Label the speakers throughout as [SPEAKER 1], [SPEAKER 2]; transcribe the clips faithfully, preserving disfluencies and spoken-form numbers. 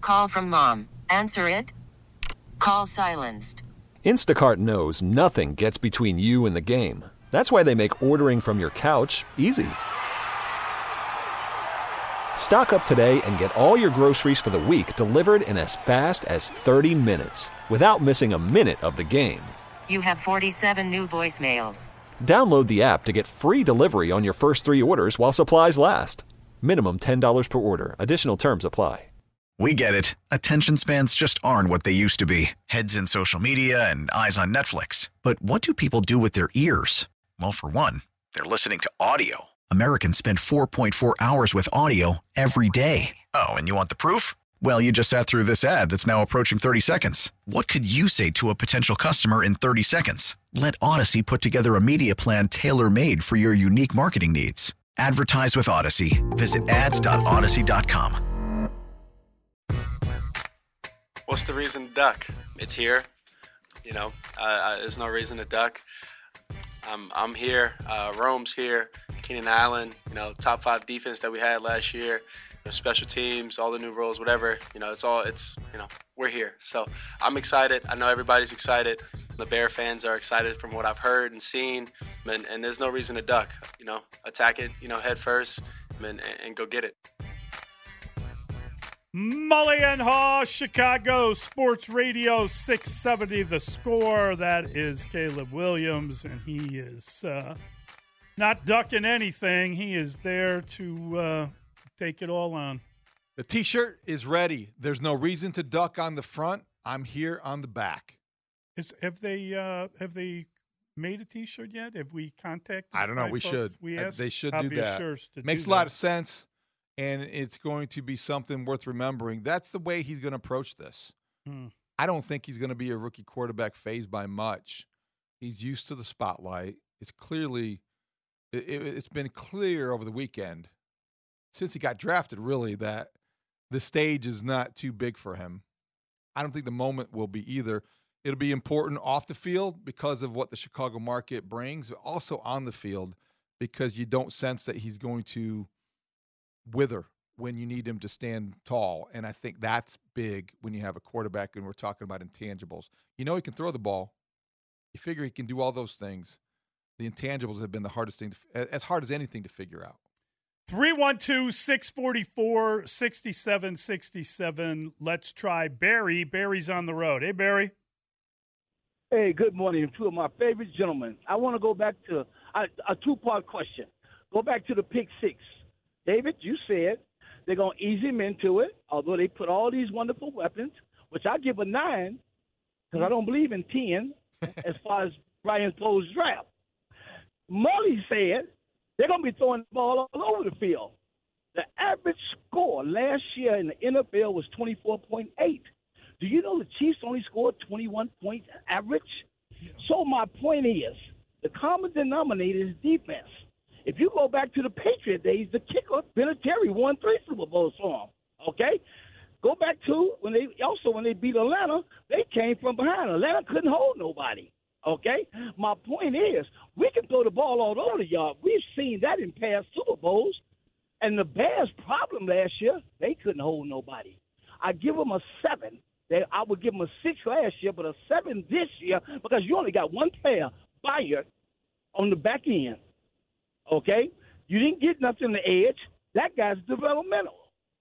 [SPEAKER 1] Call from mom. Answer it. Call silenced.
[SPEAKER 2] Instacart knows nothing gets between you and the game. That's why they make ordering from your couch easy. Stock up today and get all your groceries for the week delivered in as fast as thirty minutes without missing a minute of the game.
[SPEAKER 1] You have forty-seven new voicemails.
[SPEAKER 2] Download the app to get free delivery on your first three orders while supplies last. Minimum ten dollars per order. Additional terms apply.
[SPEAKER 3] We get it. Attention spans just aren't what they used to be. Heads in social media and eyes on Netflix. But what do people do with their ears? Well, for one, they're listening to audio. Americans spend four point four hours with audio every day. Oh, and you want the proof? Well, you just sat through this ad that's now approaching thirty seconds. What could you say to a potential customer in thirty seconds? Let Odyssey put together a media plan tailor-made for your unique marketing needs. Advertise with Odyssey. Visit ads dot odyssey dot com.
[SPEAKER 4] What's the reason to duck? It's here. You know, uh, uh, there's no reason to duck. I'm, I'm here. Uh, Rome's here. Keenan Allen, you know, top five defense that we had last year. You know, special teams, all the new roles, whatever. You know, it's all, it's, you know, we're here. So I'm excited. I know everybody's excited. The Bear fans are excited from what I've heard and seen. And, and there's no reason to duck. You know, attack it, you know, head first and, and go get it.
[SPEAKER 5] Mully and Haw, Chicago Sports Radio six seventy The Score. That is Caleb Williams, and he is uh, not ducking anything. He is there to uh, take it all on.
[SPEAKER 6] The T-shirt is ready. There's no reason to duck on the front. I'm here on the back.
[SPEAKER 5] Is, have they uh, have they made a T-shirt yet? Have we contacted?
[SPEAKER 6] I don't know. We
[SPEAKER 5] folks?
[SPEAKER 6] should.
[SPEAKER 5] We asked
[SPEAKER 6] they should do that.
[SPEAKER 5] to
[SPEAKER 6] Makes
[SPEAKER 5] do
[SPEAKER 6] a lot
[SPEAKER 5] that.
[SPEAKER 6] of sense. And it's going to be something worth remembering. That's the way he's going to approach this.
[SPEAKER 5] Hmm.
[SPEAKER 6] I don't think he's going to be a rookie quarterback phased by much. He's used to the spotlight. It's clearly, it, it's been clear over the weekend, since he got drafted, really, that the stage is not too big for him. I don't think the moment will be either. It'll be important off the field because of what the Chicago market brings, but also on the field because you don't sense that he's going to wither when you need him to stand tall. And I think that's big when you have a quarterback and we're talking about intangibles. You know he can throw the ball. You figure he can do all those things. The intangibles have been the hardest thing, to, as hard as anything to figure out.
[SPEAKER 5] three one two, six four four, six seven six seven. Let's try Barry. Barry's on the road. Hey, Barry.
[SPEAKER 7] Hey, good morning. Two of my favorite gentlemen. I want to go back to a, a two-part question. Go back to the pick six. David, you said they're going to ease him into it, although they put all these wonderful weapons, which I give a nine because I don't believe in ten as far as Brian Poe's draft. Mully said they're going to be throwing the ball all over the field. The average score last year in the N F L was twenty-four point eight. Do you know the Chiefs only scored twenty-one points average? Yeah. So my point is, the common denominator is defense. If you go back to the Patriot days, the kicker, Vinatieri, won three Super Bowls for him, okay? Go back to when they also when they beat Atlanta, they came from behind. Atlanta couldn't hold nobody, okay? My point is, we can throw the ball all over the yard. We've seen that in past Super Bowls. And the Bears' problem last year, they couldn't hold nobody. I give them a seven. They, I would give them a six last year, but a seven this year because you only got one player, Bayard, on the back end. Okay? You didn't get nothing on the edge. That guy's developmental.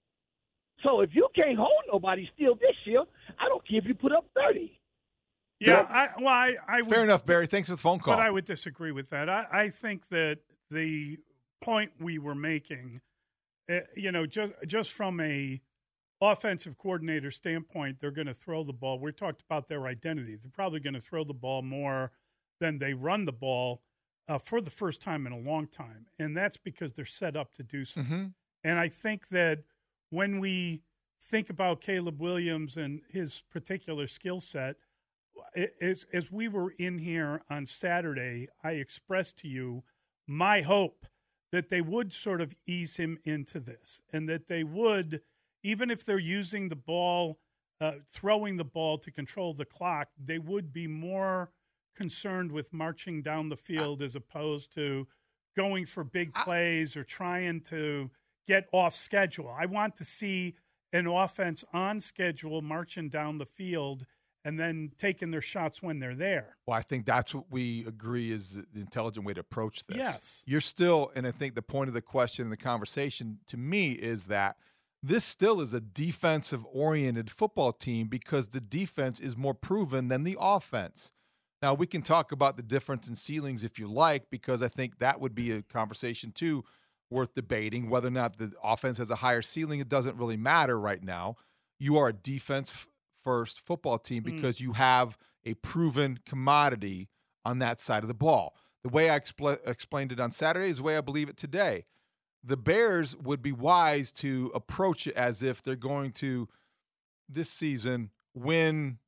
[SPEAKER 7] So if you can't hold nobody still this year, I don't care if you put up thirty.
[SPEAKER 5] Yeah, I, well, I, I would,
[SPEAKER 6] fair enough, Barry. Thanks for the phone call.
[SPEAKER 5] But I would disagree with that. I, I think that the point we were making, uh, you know, just just from a offensive coordinator standpoint, they're going to throw the ball. We talked about their identity. They're probably going to throw the ball more than they run the ball uh, for the first time in a long time, and that's because they're set up to do so. Mm-hmm. And I think that when we think about Caleb Williams and his particular skill set, as, as we were in here on Saturday, I expressed to you my hope that they would sort of ease him into this and that they would, even if they're using the ball, uh, throwing the ball to control the clock, they would be more concerned with marching down the field as opposed to going for big plays or trying to get off schedule. I want to see an offense on schedule, marching down the field, and then taking their shots when they're there.
[SPEAKER 6] Well, I think that's what we agree is the intelligent way to approach this.
[SPEAKER 5] Yes.
[SPEAKER 6] You're still, and I think the point of the question and the conversation to me is that this still is a defensive-oriented football team because the defense is more proven than the offense. Now, we can talk about the difference in ceilings if you like, because I think that would be a conversation, too, worth debating. Whether or not the offense has a higher ceiling, it doesn't really matter right now. You are a defense-first football team because mm. you have a proven commodity on that side of the ball. The way I expl- explained it on Saturday is the way I believe it today. The Bears would be wise to approach it as if they're going to, this season, win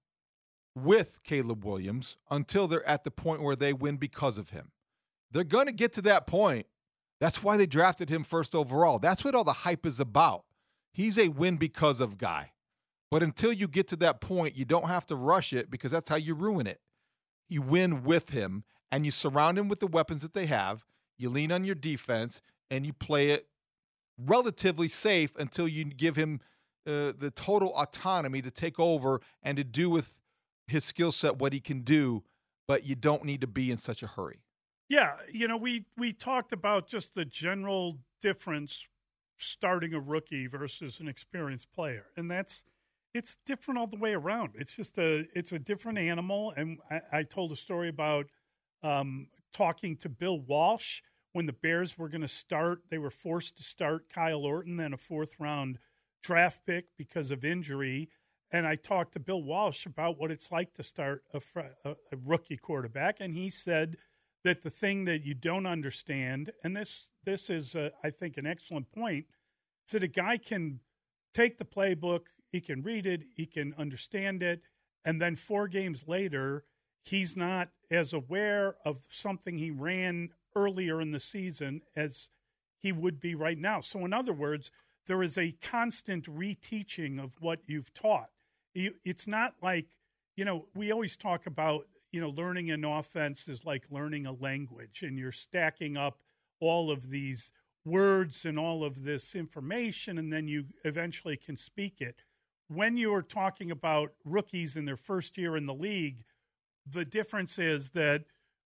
[SPEAKER 6] with Caleb Williams until they're at the point where they win because of him. They're going to get to that point. That's why they drafted him first overall. That's what all the hype is about. He's a win because of guy. But until you get to that point, you don't have to rush it because that's how you ruin it. You win with him, and you surround him with the weapons that they have. You lean on your defense, and you play it relatively safe until you give him uh, the total autonomy to take over and to do with his skill set what he can do, but you don't need to be in such a hurry.
[SPEAKER 5] Yeah, you know, we, we talked about just the general difference starting a rookie versus an experienced player, and that's it's different all the way around. It's just a it's a different animal, and I, I told a story about um, talking to Bill Walsh when the Bears were going to start. They were forced to start Kyle Orton, then a fourth-round draft pick because of injury. And I talked to Bill Walsh about what it's like to start a, fr- a, a rookie quarterback, and he said that the thing that you don't understand, and this this is, uh, I think, an excellent point, is that a guy can take the playbook, he can read it, he can understand it, and then four games later, he's not as aware of something he ran earlier in the season as he would be right now. So in other words, there is a constant reteaching of what you've taught. It's not like, you know, we always talk about, you know, learning an offense is like learning a language, and you're stacking up all of these words and all of this information, and then you eventually can speak it. When you're talking about rookies in their first year in the league, the difference is that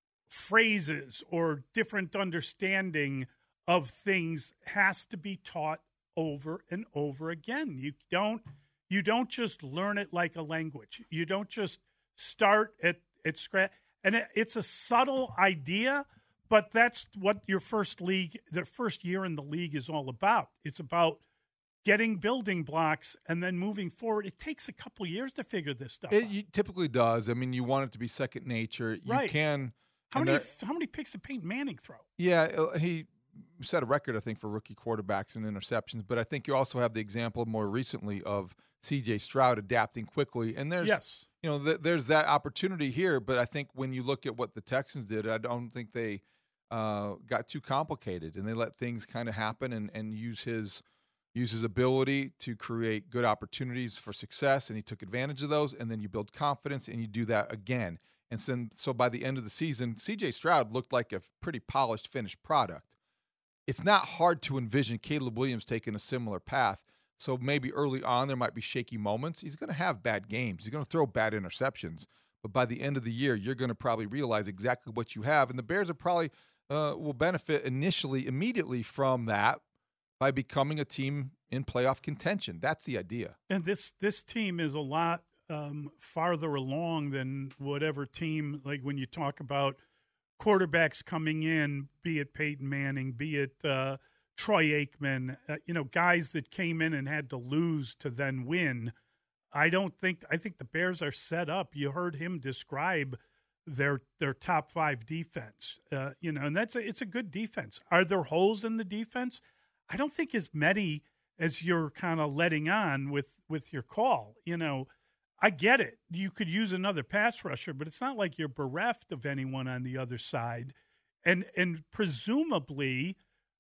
[SPEAKER 5] phrases or different understanding of things has to be taught over and over again. You don't you don't just learn it like a language. You don't just start at at scratch. And it, it's a subtle idea, but that's what your first league, the first year in the league is all about. It's about getting building blocks and then moving forward. It takes a couple years to figure this stuff
[SPEAKER 6] it,
[SPEAKER 5] out.
[SPEAKER 6] It typically does. I mean, you want it to be second nature. You
[SPEAKER 5] right.
[SPEAKER 6] can.
[SPEAKER 5] How many how many picks did Peyton Manning throw?
[SPEAKER 6] Yeah, he set a record, I think, for rookie quarterbacks and interceptions. But I think you also have the example more recently of C J Stroud adapting quickly. And there's,
[SPEAKER 5] yes.
[SPEAKER 6] you know, th- there's that opportunity here. But I think when you look at what the Texans did, I don't think they uh, got too complicated, and they let things kind of happen and, and use his use his ability to create good opportunities for success. And he took advantage of those. And then you build confidence, and you do that again. And so, so by the end of the season, C J Stroud looked like a pretty polished, finished product. It's not hard to envision Caleb Williams taking a similar path. So maybe early on there might be shaky moments. He's going to have bad games. He's going to throw bad interceptions. But by the end of the year, you're going to probably realize exactly what you have. And the Bears are probably uh, will benefit initially, immediately from that by becoming a team in playoff contention. That's the idea.
[SPEAKER 5] And this this team is a lot Um, farther along than whatever team, like when you talk about quarterbacks coming in, be it Peyton Manning, be it uh, Troy Aikman, uh, you know, guys that came in and had to lose to then win. I don't think, I think the Bears are set up. You heard him describe their their top five defense, uh, you know, and that's a, it's a good defense. Are there holes in the defense? I don't think as many as you're kind of letting on with, with your call, you know. I get it. You could use another pass rusher, but it's not like you're bereft of anyone on the other side. And and presumably,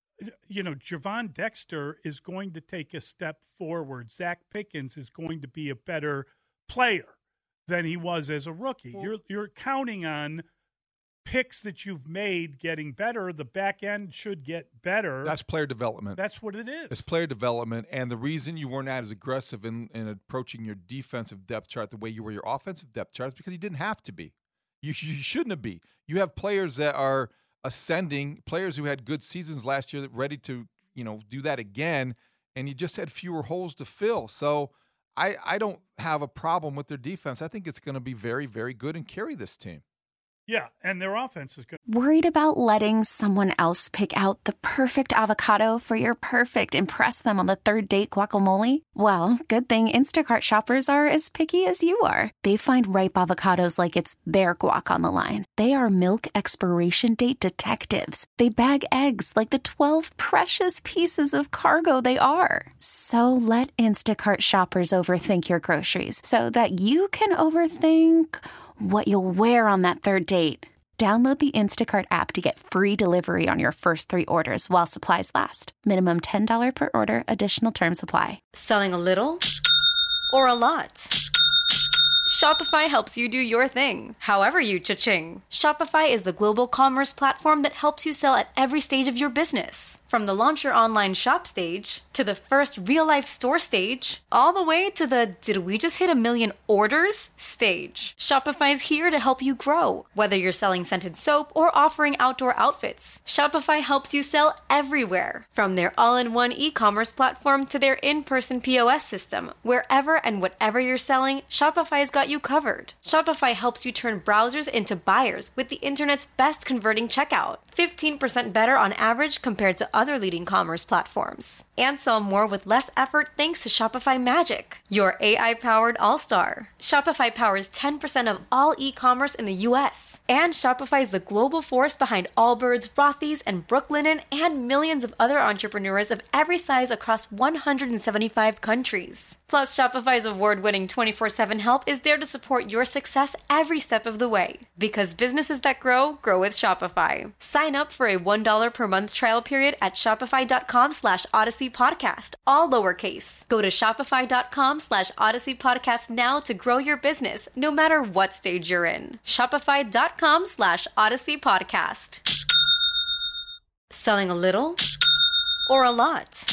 [SPEAKER 5] you know, Javon Dexter is going to take a step forward. Zach Pickens is going to be a better player than he was as a rookie. Well, you're you're counting on picks that you've made getting better, the back end should get better.
[SPEAKER 6] That's player development.
[SPEAKER 5] That's what it is.
[SPEAKER 6] It's player development, and the reason you weren't as aggressive in, in approaching your defensive depth chart the way you were your offensive depth chart is because you didn't have to be. You, you shouldn't have be. You have players that are ascending, players who had good seasons last year that ready to, you know, do that again, and you just had fewer holes to fill. So I, I don't have a problem with their defense. I think it's going to be very, very good and carry this team.
[SPEAKER 5] Yeah, and their offense is good.
[SPEAKER 8] Worried about letting someone else pick out the perfect avocado for your perfect impress them on the third date guacamole? Well, good thing Instacart shoppers are as picky as you are. They find ripe avocados like it's their guac on the line. They are milk expiration date detectives. They bag eggs like the twelve precious pieces of cargo they are. So let Instacart shoppers overthink your groceries so that you can overthink what you'll wear on that third date. Download the Instacart app to get free delivery on your first three orders while supplies last. Minimum ten dollars per order. Additional terms apply.
[SPEAKER 9] Selling a little or a lot? Shopify helps you do your thing, however you cha-ching. Shopify is the global commerce platform that helps you sell at every stage of your business. From the launch your online shop stage, to the first real-life store stage, all the way to the did we just hit a million orders stage. Shopify's here to help you grow. Whether you're selling scented soap or offering outdoor outfits, Shopify helps you sell everywhere. From their all-in-one e-commerce platform to their in-person P O S system, wherever and whatever you're selling, Shopify's got you covered. Shopify helps you turn browsers into buyers with the internet's best converting checkout. fifteen percent better on average compared to other leading commerce platforms. And sell more with less effort thanks to Shopify Magic, your A I-powered all-star. Shopify powers ten percent of all e-commerce in the U S. And Shopify is the global force behind Allbirds, Rothy's, and Brooklinen, and millions of other entrepreneurs of every size across one hundred seventy-five countries. Plus, Shopify's award-winning twenty-four seven help is there to support your success every step of the way. Because businesses that grow, grow with Shopify. Sign up for a one dollar per month trial period at shopify.com slash Odyssey Podcast, all lowercase. Go to shopify.com slash Odyssey Podcast now to grow your business, no matter what stage you're in. Shopify.com slash Odyssey Podcast. Selling a little or a lot?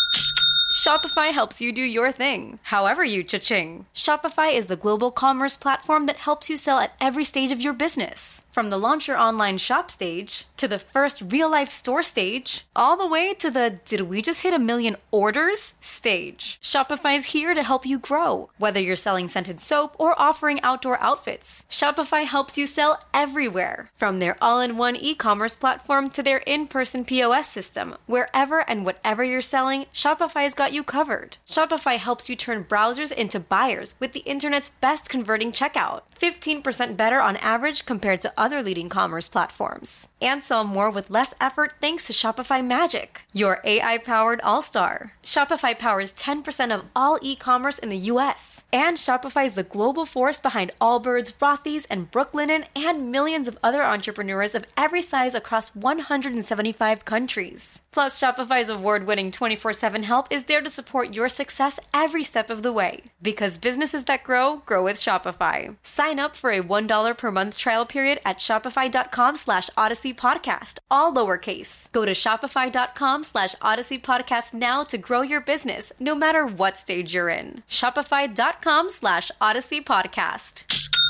[SPEAKER 9] Shopify helps you do your thing, however you cha-ching. Shopify is the global commerce platform that helps you sell at every stage of your business. From the launch your online shop stage, to the first real-life store stage, all the way to the did we just hit a million orders stage. Shopify's here to help you grow. Whether you're selling scented soap or offering outdoor outfits, Shopify helps you sell everywhere. From their all-in-one e-commerce platform to their in-person P O S system, wherever and whatever you're selling, Shopify's got you covered. Shopify helps you turn browsers into buyers with the internet's best converting checkout. fifteen percent better on average compared to other leading commerce platforms. And sell more with less effort thanks to Shopify Magic, your A I-powered all-star. Shopify powers ten percent of all e-commerce in the U S. And Shopify is the global force behind Allbirds, Rothy's, and Brooklinen, and millions of other entrepreneurs of every size across one hundred seventy-five countries. Plus, Shopify's award-winning twenty-four seven help is there to support your success every step of the way. Because businesses that grow, grow with Shopify. Sign up for a one dollar per month trial period at shopify.com slash Odyssey Podcast, all lowercase. Go to shopify.com slash Odyssey Podcast now to grow your business, no matter what stage you're in. Shopify.com slash Odyssey Podcast.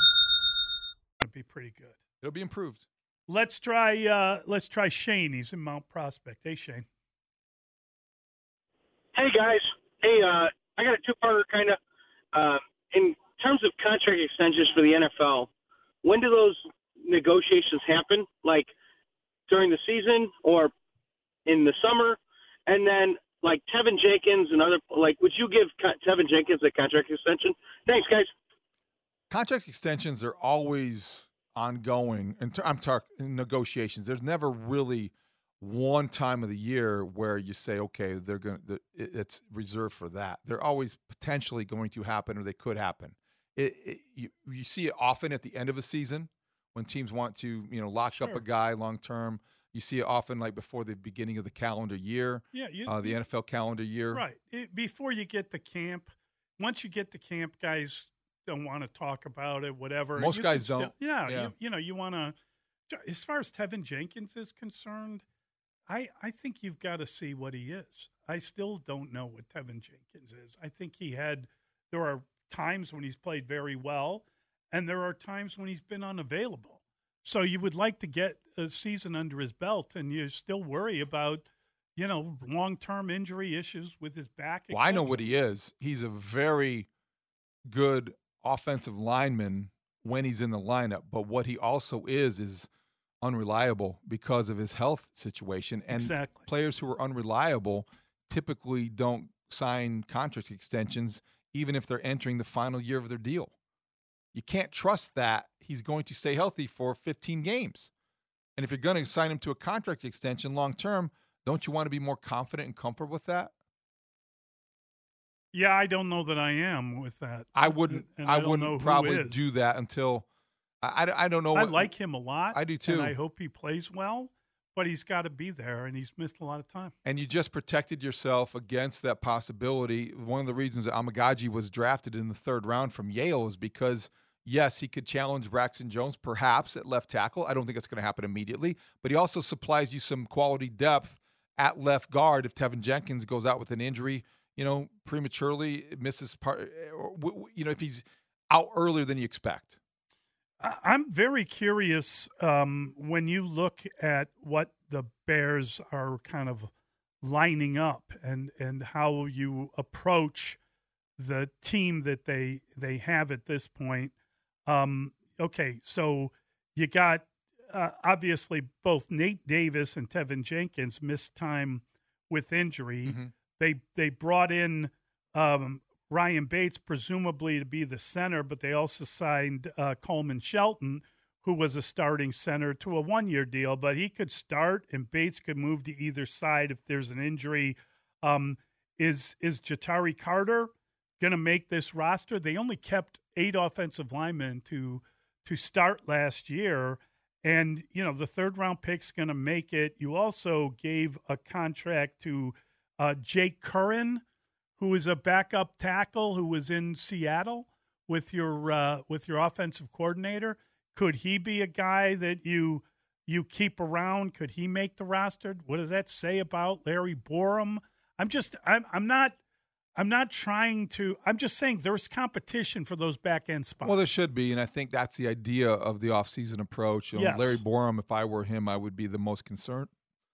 [SPEAKER 5] It'd be pretty good.
[SPEAKER 6] It'll be improved.
[SPEAKER 5] Let's try. Uh, let's try Shane. He's in Mount Prospect. Hey, Shane.
[SPEAKER 10] Hey, guys. Hey, uh, I got a two-parter kind of. Uh, in terms of contract extensions for the N F L, when do those negotiations happen? Like during the season or in the summer? And then, like, Tevin Jenkins and other, like, would you give Tevin Jenkins a contract extension? Thanks, guys.
[SPEAKER 6] Contract extensions are always ongoing. And I'm talking negotiations. There's never really one time of the year where you say, okay, they're going to, it's reserved for that. They're always potentially going to happen, or they could happen. It, it, you, you see it often at the end of a season when teams want to, you know, lock sure. up a guy long term. You see it often like before the beginning of the calendar year.
[SPEAKER 5] Yeah, you,
[SPEAKER 6] uh, the
[SPEAKER 5] you,
[SPEAKER 6] N F L calendar year.
[SPEAKER 5] Right. It, before you get to camp, once you get to camp, guys don't want to talk about it, whatever.
[SPEAKER 6] Most
[SPEAKER 5] you
[SPEAKER 6] guys
[SPEAKER 5] still,
[SPEAKER 6] don't.
[SPEAKER 5] Yeah,
[SPEAKER 6] yeah.
[SPEAKER 5] You, you know, you want to as far as Tevin Jenkins is concerned, I I think you've got to see what he is. I still don't know what Tevin Jenkins is. I think he had there are times when he's played very well, and there are times when he's been unavailable. So you would like to get a season under his belt, and you still worry about, you know, long-term injury issues with his back.
[SPEAKER 6] Well, I know what he is. He's a very good offensive lineman when he's in the lineup, but what he also is is unreliable because of his health situation. And
[SPEAKER 5] exactly.
[SPEAKER 6] Players who are unreliable typically don't sign contract extensions even if they're entering the final year of their deal. You can't trust that he's going to stay healthy for fifteen games. And if you're going to sign him to a contract extension long term, don't you want to be more confident and comfortable with that?
[SPEAKER 5] Yeah, I don't know that I am with that.
[SPEAKER 6] I wouldn't.
[SPEAKER 5] And
[SPEAKER 6] I,
[SPEAKER 5] I don't
[SPEAKER 6] wouldn't
[SPEAKER 5] know who
[SPEAKER 6] probably
[SPEAKER 5] is.
[SPEAKER 6] do that until I, I, I don't know.
[SPEAKER 5] I
[SPEAKER 6] what,
[SPEAKER 5] like him a lot.
[SPEAKER 6] I do too.
[SPEAKER 5] And I hope he plays well, but he's got to be there, and he's missed a lot of time.
[SPEAKER 6] And you just protected yourself against that possibility. One of the reasons that Amagaji was drafted in the third round from Yale is because, yes, he could challenge Braxton Jones perhaps at left tackle. I don't think it's going to happen immediately, but he also supplies you some quality depth at left guard if Tevin Jenkins goes out with an injury, you know, prematurely, misses part, or, you know, if he's out earlier than you expect.
[SPEAKER 5] I'm very curious um, when you look at what the Bears are kind of lining up and, and how you approach the team that they they have at this point. Um, okay, so you got uh, obviously both Nate Davis and Tevin Jenkins missed time with injury.
[SPEAKER 6] Mm-hmm.
[SPEAKER 5] They they brought in um, Ryan Bates, presumably to be the center, but they also signed uh, Coleman Shelton, who was a starting center, to a one-year deal. But he could start, and Bates could move to either side if there's an injury. Um, is is Ja'Tari Carter going to make this roster? They only kept eight offensive linemen to to start last year, and you know the third-round pick's going to make it. You also gave a contract to uh, Jake Curran, who is a backup tackle who was in Seattle with your uh, with your offensive coordinator. Could he be a guy that you you keep around? Could he make the roster? What does that say about Larry Borum? I'm just I'm I'm not I'm not trying to. I'm just saying there's competition for those back end spots.
[SPEAKER 6] Well, there should be, and I think that's the idea of the offseason approach. You know,
[SPEAKER 5] yes.
[SPEAKER 6] Larry Borum, if I were him, I would be the most concerned.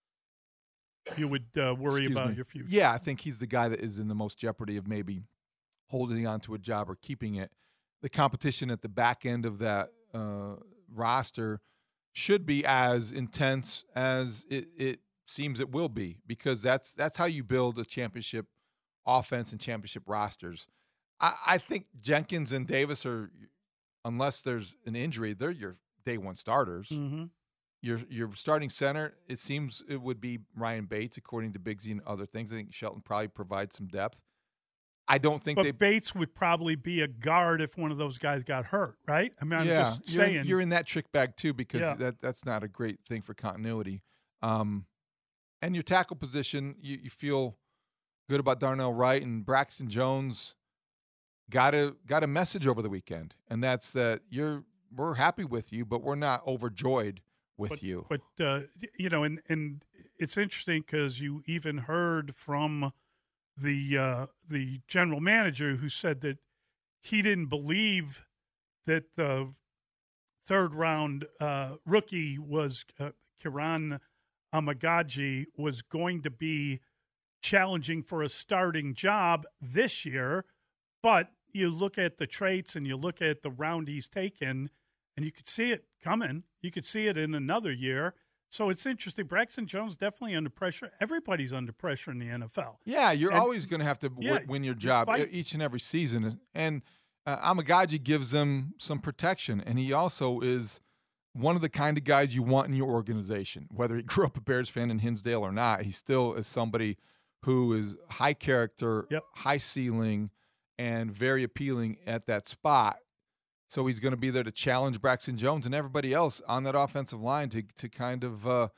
[SPEAKER 5] You would uh, worry
[SPEAKER 6] Excuse
[SPEAKER 5] about
[SPEAKER 6] me.
[SPEAKER 5] your future.
[SPEAKER 6] Yeah, I think he's the guy that is in the most jeopardy of maybe holding on to a job or keeping it. The competition at the back end of that uh, roster should be as intense as it, it seems it will be, because that's that's how you build a championship offense and championship rosters. I, I think Jenkins and Davis are, unless there's an injury, they're your day one starters.
[SPEAKER 5] Mm-hmm.
[SPEAKER 6] Your your starting center, it seems it would be Ryan Bates, according to Bigsy and other things. I think Shelton probably provides some depth. I don't think
[SPEAKER 5] but
[SPEAKER 6] they.
[SPEAKER 5] Bates would probably be a guard if one of those guys got hurt, right? I mean, I'm
[SPEAKER 6] yeah,
[SPEAKER 5] just
[SPEAKER 6] you're,
[SPEAKER 5] saying.
[SPEAKER 6] you're in that trick bag too, because
[SPEAKER 5] Yeah.
[SPEAKER 6] that that's not a great thing for continuity. Um, and your tackle position, you, you feel good about Darnell Wright and Braxton Jones. Got a got a message over the weekend, and that's that you're we're happy with you, but we're not overjoyed with
[SPEAKER 5] but,
[SPEAKER 6] you.
[SPEAKER 5] But, uh, you know, and, and it's interesting because you even heard from the uh, the general manager who said that he didn't believe that the third round uh, rookie was uh, Kiran Amagaji was going to be challenging for a starting job this year. But you look at the traits and you look at the round he's taken, and you could see it coming. You could see it in another year. So it's interesting. Braxton Jones definitely under pressure. Everybody's under pressure in the N F L.
[SPEAKER 6] Yeah, you're
[SPEAKER 5] and,
[SPEAKER 6] always going to have to w-
[SPEAKER 5] yeah,
[SPEAKER 6] win your job
[SPEAKER 5] fight.
[SPEAKER 6] each and every season. And uh, Amagaji gives them some protection, and he also is one of the kind of guys you want in your organization. Whether he grew up a Bears fan in Hinsdale or not, he still is somebody who is high character,
[SPEAKER 5] yep.
[SPEAKER 6] high ceiling, and very appealing at that spot. So he's going to be there to challenge Braxton Jones and everybody else on that offensive line to to kind of uh,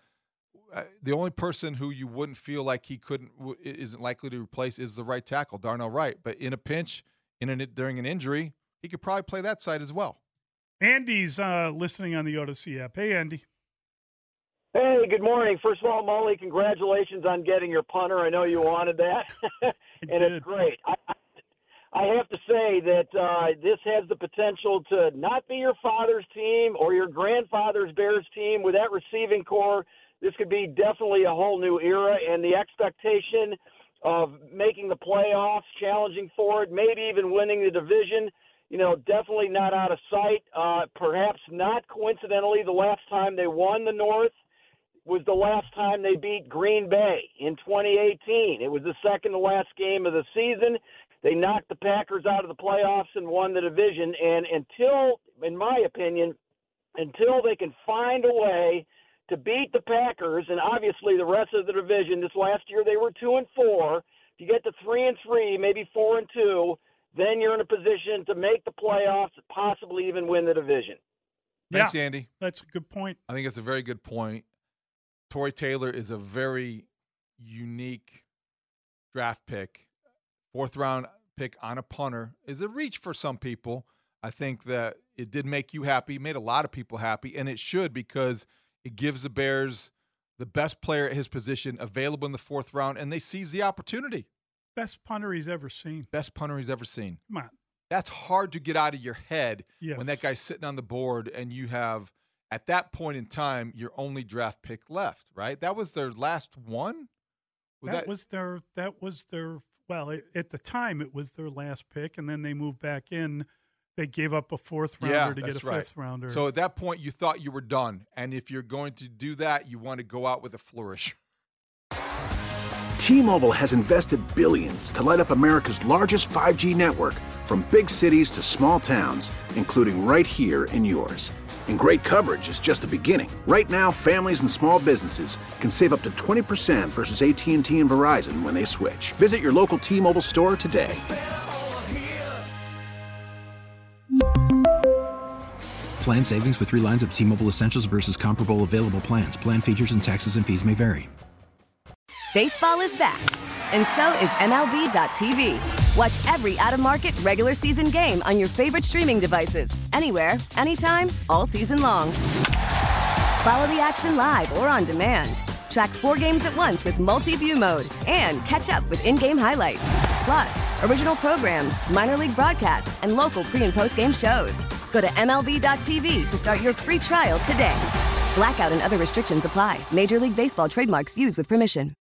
[SPEAKER 6] – the only person who you wouldn't feel like he couldn't – isn't likely to replace is the right tackle, Darnell Wright. But in a pinch, in an, during an injury, he could probably play that side as well.
[SPEAKER 5] Andy's uh, listening on the Odyssey app. Hey, Andy.
[SPEAKER 11] Hey, good morning. First of all, Molly, congratulations on getting your punter. I know you wanted that, and it's great. I, I have to say that uh, this has the potential to not be your father's team or your grandfather's Bears team. With that receiving core, this could be definitely a whole new era, and the expectation of making the playoffs, challenging for it, maybe even winning the division, you know, definitely not out of sight. Uh, perhaps not coincidentally, the last time they won the North was the last time they beat Green Bay in twenty eighteen. It was the second to last game of the season. They knocked the Packers out of the playoffs and won the division. And until, in my opinion, until they can find a way to beat the Packers and obviously the rest of the division, this last year they were two and four. If you get to three and three, maybe four and two, then you're in a position to make the playoffs, possibly even win the division.
[SPEAKER 6] Thanks,
[SPEAKER 5] Yeah,
[SPEAKER 6] Andy.
[SPEAKER 5] That's a good point.
[SPEAKER 6] I think it's a very good point. Torrey Taylor is a very unique draft pick. Fourth round pick on a punter is a reach for some people. I think that it did make you happy, made a lot of people happy, and it should, because it gives the Bears the best player at his position available in the fourth round, and they seize the opportunity.
[SPEAKER 5] Best punter he's ever seen.
[SPEAKER 6] Best punter he's ever seen.
[SPEAKER 5] Come on.
[SPEAKER 6] That's hard to get out of your head
[SPEAKER 5] Yes.
[SPEAKER 6] when that guy's sitting on the board and you have, at that point in time, your only draft pick left, right? That was their last one?
[SPEAKER 5] That,
[SPEAKER 6] that
[SPEAKER 5] was their, that was their, well, it, at the time it was their last pick, and then they moved back in. They gave up a fourth rounder
[SPEAKER 6] yeah,
[SPEAKER 5] to get a
[SPEAKER 6] that's right.
[SPEAKER 5] fifth rounder.
[SPEAKER 6] So at that point, you thought you were done. And if you're going to do that, you want to go out with a flourish.
[SPEAKER 12] T-Mobile has invested billions to light up America's largest five G network, from big cities to small towns, including right here in yours. And great coverage is just the beginning. Right now, families and small businesses can save up to twenty percent versus A T and T and Verizon when they switch. Visit your local T-Mobile store today.
[SPEAKER 13] Plan savings with three lines of T-Mobile Essentials versus comparable available plans. Plan features and taxes and fees may vary.
[SPEAKER 14] Baseball is back, and so is M L B dot T V. Watch every out-of-market regular season game on your favorite streaming devices, anywhere, anytime, all season long. Follow the action live or on demand. Track four games at once with multi-view mode and catch up with in-game highlights. Plus, original programs, minor league broadcasts, and local pre- and post-game shows. Go to M L B dot T V to start your free trial today. Blackout and other restrictions apply. Major League Baseball trademarks used with permission.